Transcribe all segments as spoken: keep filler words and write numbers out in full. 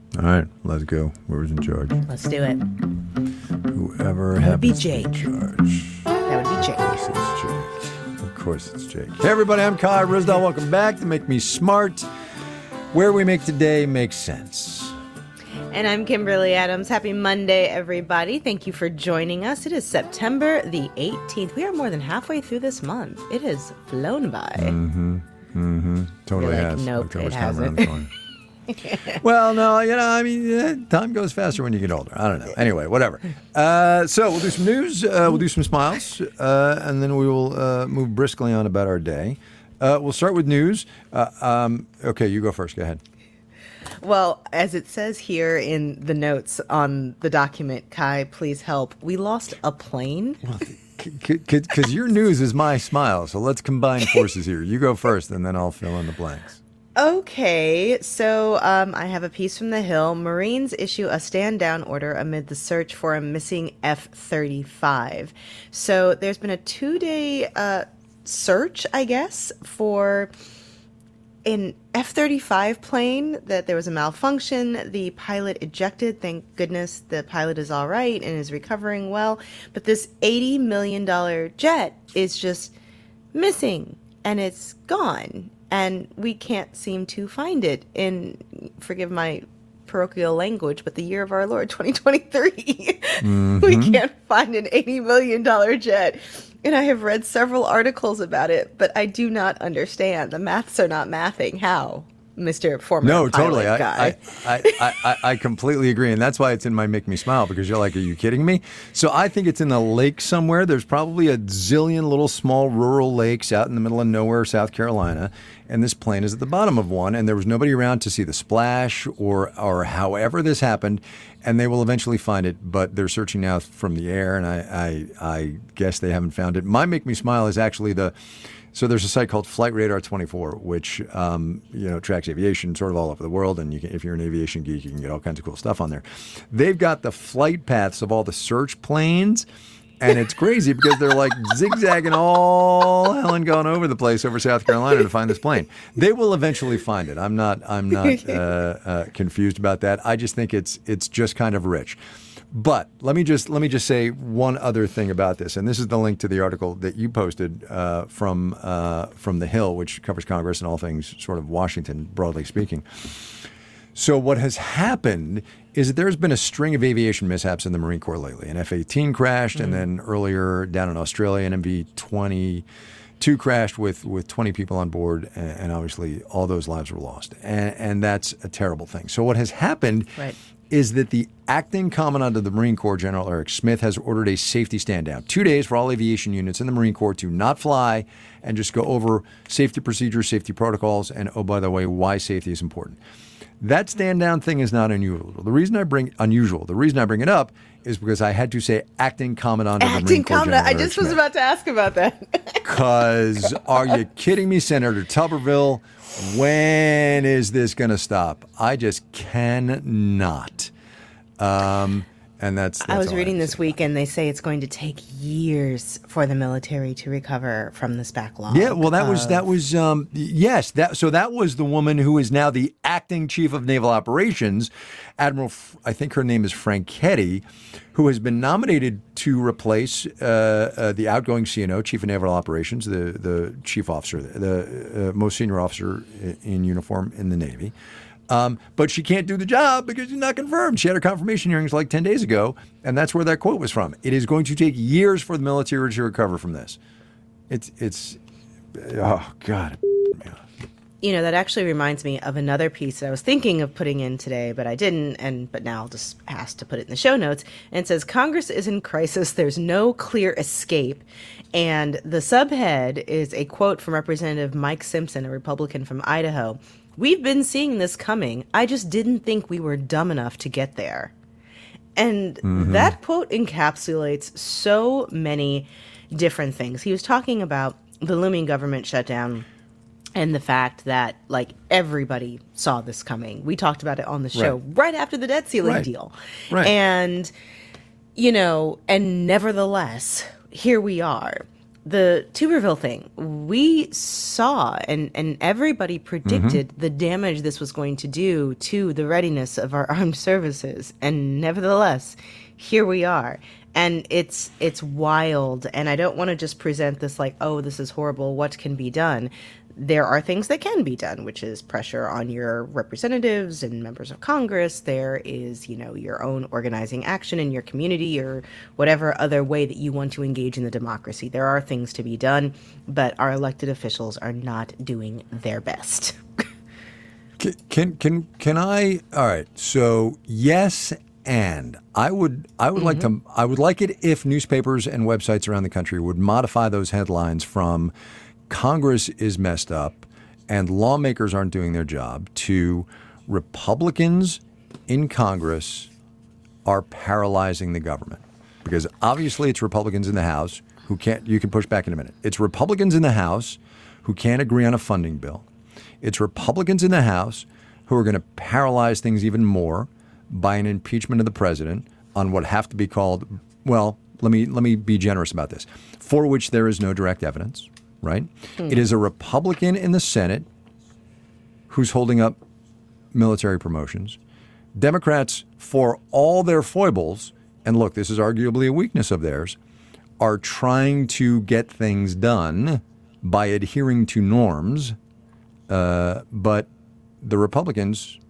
All right, let's go. Whoever's in charge. Let's do it. Whoever That would be happens to be in Jake. charge. That would be Jake. Of course it's Jake. Of course it's Jake. Hey, everybody, I'm Kai Ryssdal. Welcome back to Make Me Smart, where we make today make sense. And I'm Kimberly Adams. Happy Monday, everybody. Thank you for joining us. It is September the eighteenth. We are more than halfway through this month. It has flown by. Mm-hmm. Mm-hmm. Totally You're like, has. nope, October's it come around hasn't. the corner. Well, no, you know, I mean, eh, time goes faster when you get older. I don't know. Anyway, whatever. Uh, so we'll do some news. Uh, we'll do some smiles, uh, and then we will uh, move briskly on about our day. Uh, we'll start with news. Uh, um, okay, you go first. Go ahead. Well, as it says here in the notes on the document, Kai, please help. We lost a plane. Because your news is my smile, so let's combine forces here. You go first, and then I'll fill in the blanks. Okay, so um, I have a piece from The Hill. Marines issue a stand-down order amid the search for a missing F thirty-five. So there's been a two-day uh, search, I guess, for an F thirty-five plane, that there was a malfunction. The pilot ejected. Thank goodness the pilot is all right and is recovering well. But this eighty million dollars jet is just missing, and it's gone. And we can't seem to find it in, forgive my parochial language, but the year of our Lord, twenty twenty-three. Mm-hmm. We can't find an eighty million dollars jet. And I have read several articles about it, but I do not understand. The maths are not mathing. How, Mister Former No, pilot totally. I, guy? I, I, I, I completely agree. And that's why it's in my Make Me Smile, because you're like, are you kidding me? So I think it's in a lake somewhere. There's probably a zillion little small rural lakes out in the middle of nowhere, South Carolina. And this plane is at the bottom of one. And there was nobody around to see the splash or, or however this happened. And they will eventually find it. But they're searching now from the air. And I, I, I guess they haven't found it. My Make Me Smile is actually the... So there's a site called Flight Radar twenty-four, which um, you know tracks aviation sort of all over the world, and you can, if you're an aviation geek, you can get all kinds of cool stuff on there. They've got the flight paths of all the search planes, and it's crazy because they're like zigzagging all hell and going over the place over South Carolina to find this plane. They will eventually find it. I'm not I'm not uh, uh, confused about that. I just think it's it's just kind of rich. But let me just let me just say one other thing about this, and this is the link to the article that you posted uh, from uh, from The Hill, which covers Congress and all things sort of Washington, broadly speaking. So what has happened is that there's been a string of aviation mishaps in the Marine Corps lately. An F eighteen crashed, mm-hmm. and then earlier down in Australia, an M V twenty-two crashed with, with twenty people on board, and, and obviously all those lives were lost. And, and that's a terrible thing. So what has happened right. is that the acting commandant of the Marine Corps, General Eric Smith, has ordered a safety stand-down. Two days for all aviation units in the Marine Corps to not fly and just go over safety procedures, safety protocols, and, oh, by the way, why safety is important. That stand-down thing is not unusual. The reason I bring unusual, the reason I bring it up is because I had to say acting commandant of the Marine Corps, Acting commandant. I just was about to ask about that. Because are you kidding me, Senator Tuberville? When is this going to stop? I just cannot. Um, and that's, that's I was all reading I this week, and they say it's going to take years for the military to recover from this backlog. Yeah, well, that was of... that was um, yes. That so that was the woman who is now the acting chief of naval operations, Admiral. I think her name is Franchetti, who has been nominated to replace uh, uh, the outgoing C N O, Chief of Naval Operations, the the chief officer, the uh, most senior officer in uniform in the Navy. Um, but she can't do the job because she's not confirmed. She had her confirmation hearings like ten days ago, and that's where that quote was from. It is going to take years for the military to recover from this. It's, it's, oh, God. You know, that actually reminds me of another piece that I was thinking of putting in today, but I didn't, and but now I'll just ask to put it in the show notes. And it says, Congress is in crisis. There's no clear escape. And the subhead is a quote from Representative Mike Simpson, a Republican from Idaho. We've been seeing this coming. I just didn't think we were dumb enough to get there. And mm-hmm. that quote encapsulates so many different things. He was talking about the looming government shutdown and the fact that, like, everybody saw this coming. We talked about it on the show right, right after the debt ceiling right. deal. Right. And, you know, and nevertheless, here we are. the Tuberville thing, we saw and, and everybody predicted mm-hmm. the damage this was going to do to the readiness of our armed services. And nevertheless, here we are. And it's it's wild. And I don't want to just present this like, oh, this is horrible. What can be done? There are things that can be done, which is pressure on your representatives and members of Congress. There is, you know, your own organizing action in your community or whatever other way that you want to engage in the democracy. There are things to be done, but our elected officials are not doing their best. can, can can can I? All right. So yes, and I would I would mm-hmm. like to I would like it if newspapers and websites around the country would modify those headlines from Congress is messed up and lawmakers aren't doing their job to Republicans in Congress are paralyzing the government. Because obviously it's Republicans in the House who can't, you can push back in a minute. It's Republicans in the House who can't agree on a funding bill. It's Republicans in the House who are going to paralyze things even more by an impeachment of the president on what have to be called, well, let me let me be generous about this, for which there is no direct evidence. Right? Hmm. It is a Republican in the Senate who's holding up military promotions. Democrats, for all their foibles, and look, this is arguably a weakness of theirs, are trying to get things done by adhering to norms. Uh, but the Republicans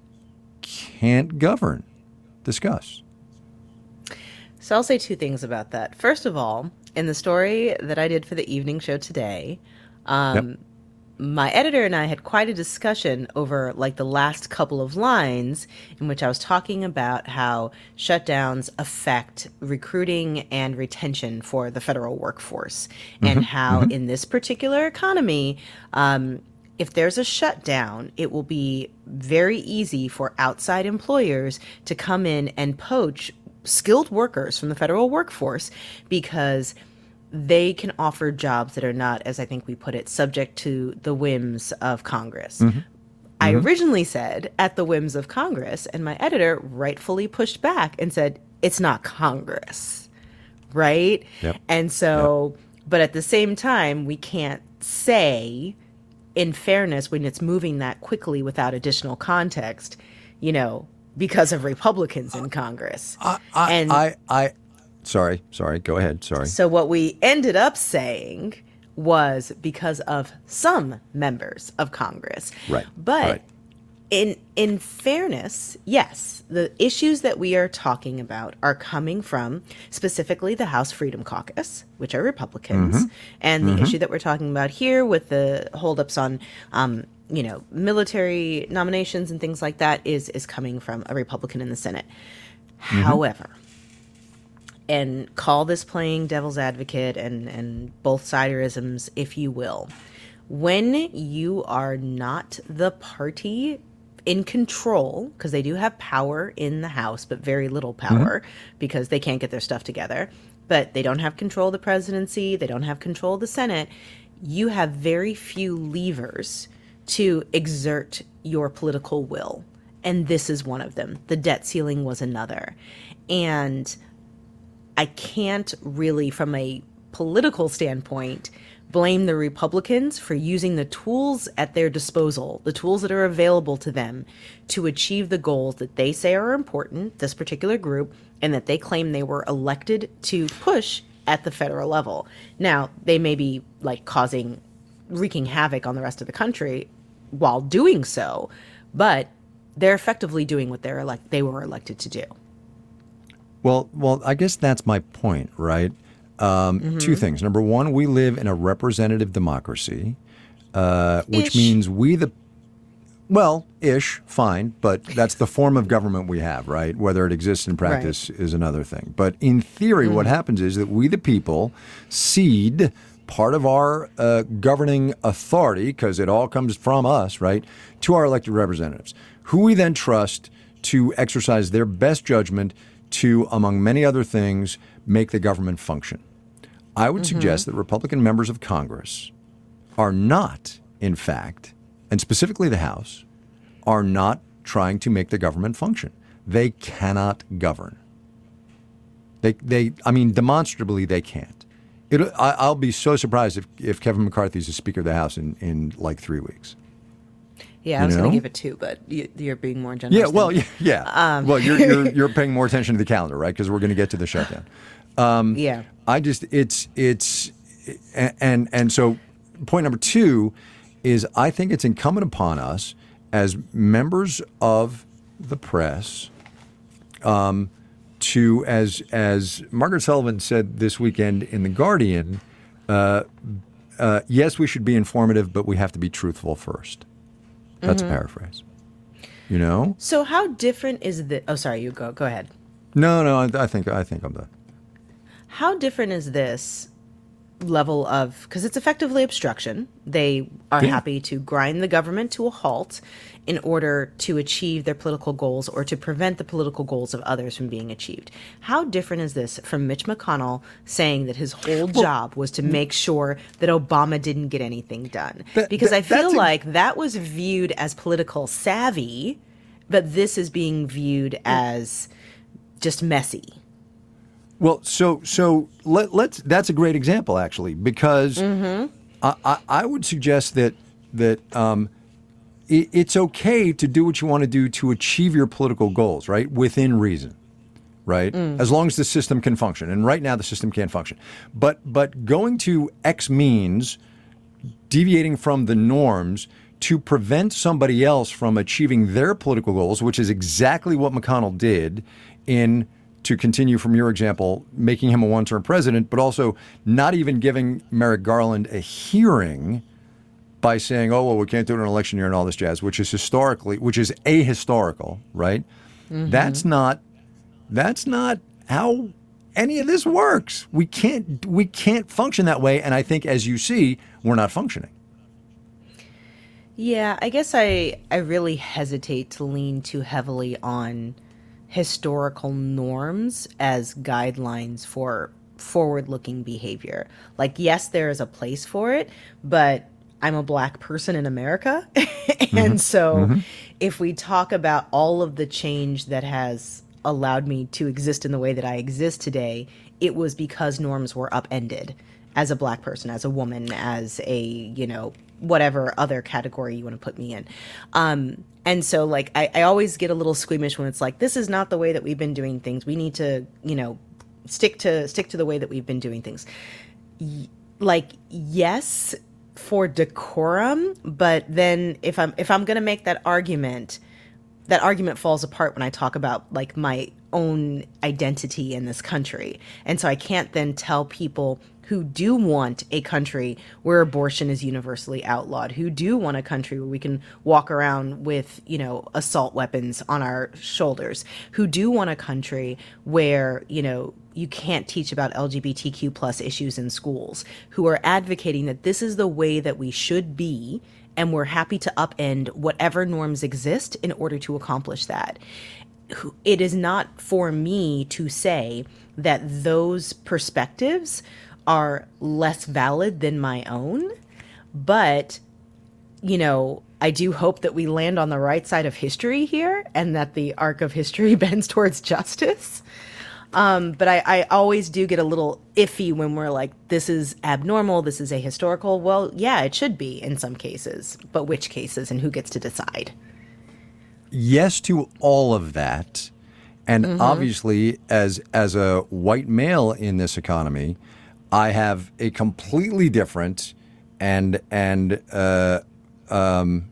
can't govern. Discuss. So I'll say two things about that. First of all, in the story that I did for the evening show today, um, yep. my editor and I had quite a discussion over like the last couple of lines in which I was talking about how shutdowns affect recruiting and retention for the federal workforce, mm-hmm. and how mm-hmm. in this particular economy, um, if there's a shutdown, it will be very easy for outside employers to come in and poach skilled workers from the federal workforce because they can offer jobs that are not, as I think we put it, subject to the whims of Congress. Mm-hmm. I mm-hmm. originally said at the whims of Congress, and my editor rightfully pushed back and said, it's not Congress, right? Yep. And so, yep. but at the same time, we can't say, in fairness, when it's moving that quickly without additional context, you know, because of Republicans in Congress. I, I, and I, I, sorry, sorry, go ahead, sorry. So what we ended up saying was because of some members of Congress. Right. But right. in in fairness, yes, the issues that we are talking about are coming from specifically the House Freedom Caucus, which are Republicans, mm-hmm. and the mm-hmm. issue that we're talking about here with the holdups on um, you know, military nominations and things like that is is coming from a Republican in the Senate. Mm-hmm. However, and call this playing devil's advocate and, and both siderisms, if you will, when you are not the party in control, because they do have power in the House, but very little power mm-hmm. because they can't get their stuff together, but they don't have control of the presidency, they don't have control of the Senate, you have very few levers to exert your political will. And this is one of them. The debt ceiling was another. And I can't really, from a political standpoint, blame the Republicans for using the tools at their disposal, the tools that are available to them to achieve the goals that they say are important, this particular group, and that they claim they were elected to push at the federal level. Now, they may be like causing, wreaking havoc on the rest of the country while doing so, but they're effectively doing what they're elect- they were elected to do. Well, well, I guess that's my point, right? Um, mm-hmm. Two things. Number one, we live in a representative democracy, uh, which Ish. means we the, well, ish, fine, but that's the form of government we have, right? Whether it exists in practice right. is another thing. But in theory, mm-hmm. what happens is that we the people cede part of our uh, governing authority, because it all comes from us, right, to our elected representatives, who we then trust to exercise their best judgment to, among many other things, make the government function. I would mm-hmm. suggest that Republican members of Congress are not, in fact, and specifically the House, are not trying to make the government function. They cannot govern. They, they, I mean, demonstrably they can't. It, I, I'll be so surprised if, if Kevin McCarthy's the Speaker of the House in, in like three weeks. Yeah, I You was going know? to give it two, but you, you're being more generous. Yeah, well, than- yeah, yeah. well, you're, you're you're paying more attention to the calendar, right? Because we're going to get to the shutdown. yeah. I just it's it's and and so point number two is I think it's incumbent upon us as members of the press um, to as as Margaret Sullivan said this weekend in The Guardian. Uh, uh, yes, we should be informative, but we have to be truthful first. That's a paraphrase. You know? So how different is the? Oh, sorry. You go. Go ahead. No, no. I, I think I think I'm done. How different is this level of, because it's effectively obstruction. They are Yeah. happy to grind the government to a halt in order to achieve their political goals or to prevent the political goals of others from being achieved. How different is this from Mitch McConnell saying that his whole job was to make sure that Obama didn't get anything done? That- Because that- I feel that's a- like that was viewed as political savvy, but this is being viewed as just messy. Well, so so let, let's. That's a great example, actually, because I, I, I would suggest that that um, it, it's okay to do what you want to do to achieve your political goals, right, within reason, right, as long as the system can function. And right now, the system can't function. But but going to X means deviating from the norms to prevent somebody else from achieving their political goals, which is exactly what McConnell did in, to continue from your example, making him a one-term president, but also not even giving Merrick Garland a hearing by saying, oh, well, we can't do it in an election year and all this jazz, which is historically, which is ahistorical, right? That's not, that's not how any of this works. We can't, we can't function that way. And I think, as you see, we're not functioning. Yeah, I guess I I really hesitate to lean too heavily on historical norms as guidelines for forward-looking behavior. Like, yes, there is a place for it, but I'm a black person in America. And so if we talk about all of the change that has allowed me to exist in the way that I exist today, it was because norms were upended as a black person, as a woman, as a, you know, whatever other category you want to put me in. Um, and so, like, I, I always get a little squeamish when it's like, this is not the way that we've been doing things. We need to, you know, stick to stick to the way that we've been doing things. Y- like, yes, for decorum, but then if I'm if I'm gonna make that argument, that argument falls apart when I talk about like my own identity in this country. And so I can't then tell people who do want a country where abortion is universally outlawed, who do want a country where we can walk around with, you know, assault weapons on our shoulders, who do want a country where, you know, you can't teach about L G B T Q plus issues in schools, who are advocating that this is the way that we should be, and we're happy to upend whatever norms exist in order to accomplish that. It is not for me to say that those perspectives are less valid than my own, but, you know, I do hope that we land on the right side of history here and that the arc of history bends towards justice. Um, but I, I always do get a little iffy when we're like, this is abnormal, this is ahistorical. Well, yeah, it should be in some cases, but which cases and who gets to decide? Yes to all of that. And obviously, as as a white male in this economy, I have a completely different and and uh, um,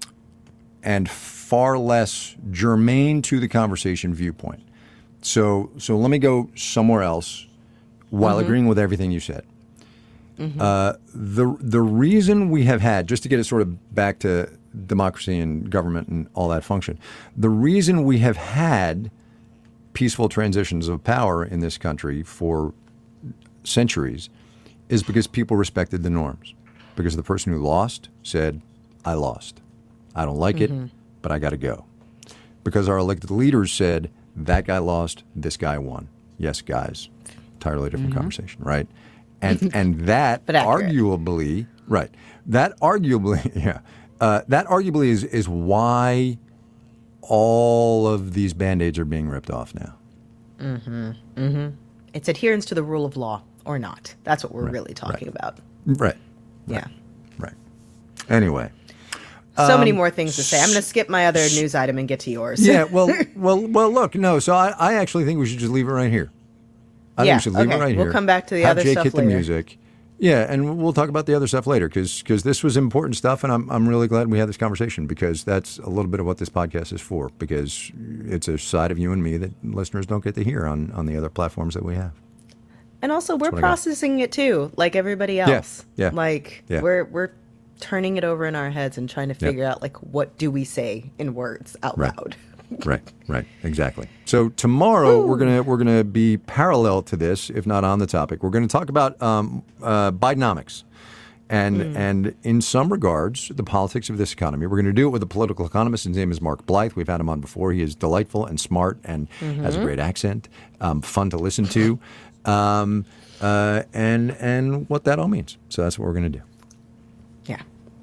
and far less germane to the conversation viewpoint. So so let me go somewhere else while agreeing with everything you said. Uh, the the reason we have had, just to get it sort of back to democracy and government and all that function, the reason we have had peaceful transitions of power in this country for centuries is because people respected the norms. Because the person who lost said, I lost. I don't like it, but I got to go. Because our elected leaders said, that guy lost, this guy won. Yes, guys. Entirely different conversation, right? And and that But accurate. arguably, right, that arguably, yeah, uh, that arguably is, is why all of these Band-Aids are being ripped off now. It's adherence to the rule of law or not. That's what we're Right, really talking right. about. Right. Yeah. Right. Anyway. So many Um, more things to say. I'm going to skip my other news item and get to yours. Yeah, well, well, well. Look, no. So I, I actually think we should just leave it right here. I Yeah, think we should leave okay. it right We'll here. come back to the Have other Jake stuff hit later. the music. Yeah, and we'll talk about the other stuff later because this was important stuff, and I'm I'm really glad we had this conversation because that's a little bit of what this podcast is for because it's a side of you and me that listeners don't get to hear on on the other platforms that we have. And also, we're what I got. processing it too, like everybody else. yeah, Like yeah. we're we're turning it over in our heads and trying to figure out like what do we say in words out Right. loud. Right, right, exactly. So tomorrow we're gonna we're gonna be parallel to this, if not on the topic. We're gonna talk about um, uh, Bidenomics, and and in some regards, the politics of this economy. We're gonna do it with a political economist. His name is Mark Blythe. We've had him on before. He is delightful and smart and has a great accent, um, fun to listen to, um, uh, and and what that all means. So that's what we're gonna do. Yeah.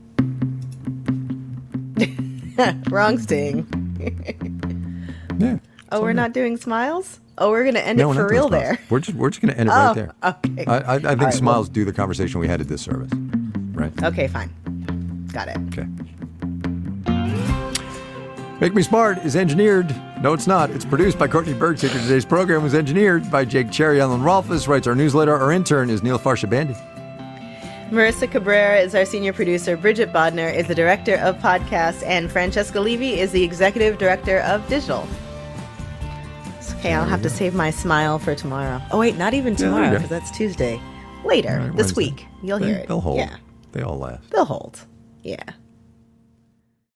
Wrong sting. Yeah. Oh, we're not doing smiles? Oh, we're going to end No, it we're for not doing real smiles. there. We're just we're just gonna end it Oh, right there. okay. I, I, I think right, smiles do the conversation we had at this service. Right. Okay, fine. Got it. Okay. Make Me Smart is engineered. No, it's not. It's produced by Courtney Bergsicker. Today's program was engineered by Jake Cherry. Alan Rolfus writes our newsletter. Our intern is Neil Farshabandi. Marissa Cabrera is our senior producer. Bridget Bodner is the director of podcasts. And Francesca Levy is the executive director of digital. It's okay, I'll have to save my smile for tomorrow. Oh, wait, not even there you tomorrow go. because that's Tuesday. Later, Right, this Wednesday. week. You'll They- hear it. They'll hold. Yeah, They all last. they'll hold. Yeah.